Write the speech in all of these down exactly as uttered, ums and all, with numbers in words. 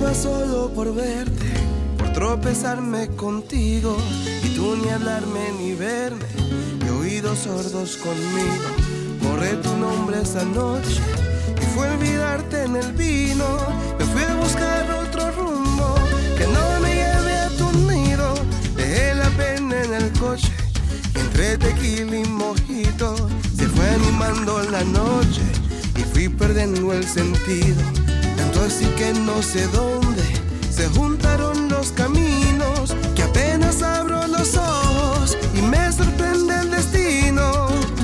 Luchaba solo por verte, por tropezarme contigo, y tú ni hablarme ni verme, y oídos sordos conmigo. Borré tu nombre esa noche y fue olvidarte en el vino. Me fui a buscar otro rumbo que no me lleve a tu nido. Dejé la pena en el coche y entre tequila y mojito se fue animando la noche y fui perdiendo el sentido. Tanto así que no sé dónde se juntaron los caminos, que apenas abro los ojos y me sorprende el destino.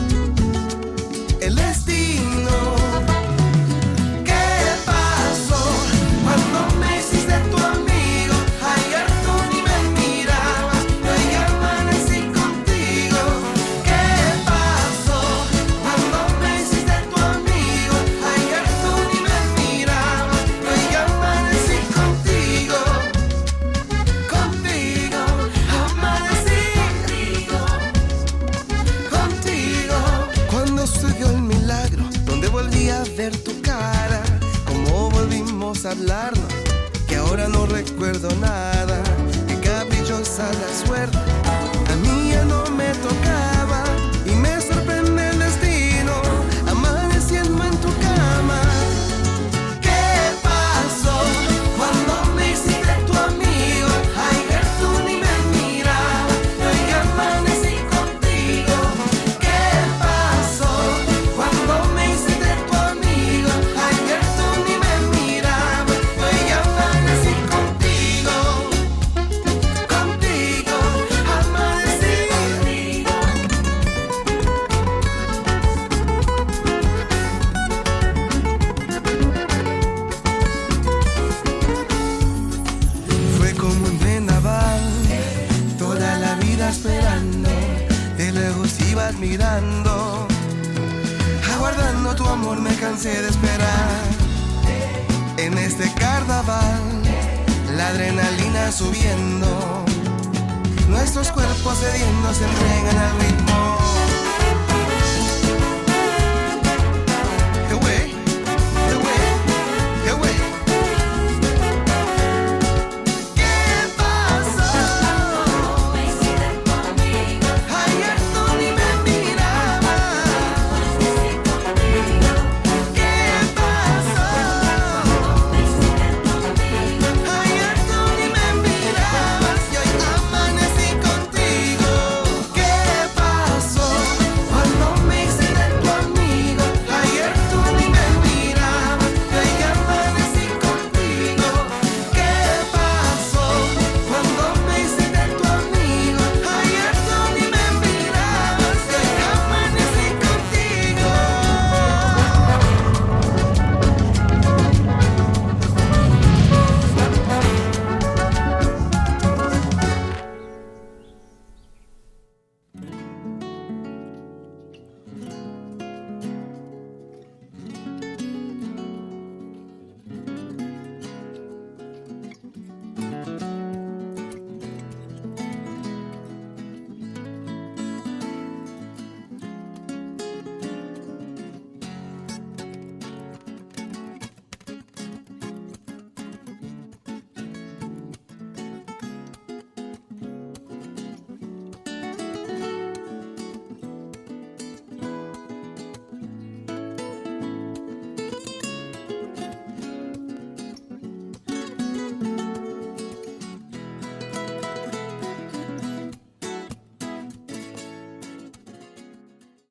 El destino. ¿Qué pasó cuando me hiciste tu amigo? Ayer tú ni me mirabas, hoy amanecí contigo. ¿Qué pasó cuando me hiciste tu amigo? Ayer tú ni me mirabas, hoy amanecí contigo. Contigo, amanecí contigo. Contigo. Cuando sucedió el milagro, donde volví a ver tu cara, cómo volvimos a hablarnos, que ahora no recuerdo nada. Qué caprichosa la suerte, a mí ya no me tocaba, y me sorprende el destino, amaneciendo en tu cama. ¿Qué pasó cuando me hiciste tu amigo? Ayer tú ni me mirabas, hoy amanecí contigo. ¿Qué pasó cuando me hiciste tu amigo? Ayer tú ni me mirabas, hoy amanecí contigo. Contigo, amanecí contigo. Fue como un vendaval, toda la vida esperando, de lejos iba admirando, aguardando tu amor me cansé de esperar. En este carnaval, la adrenalina subiendo, nuestros cuerpos cediendo se entregan al ritmo.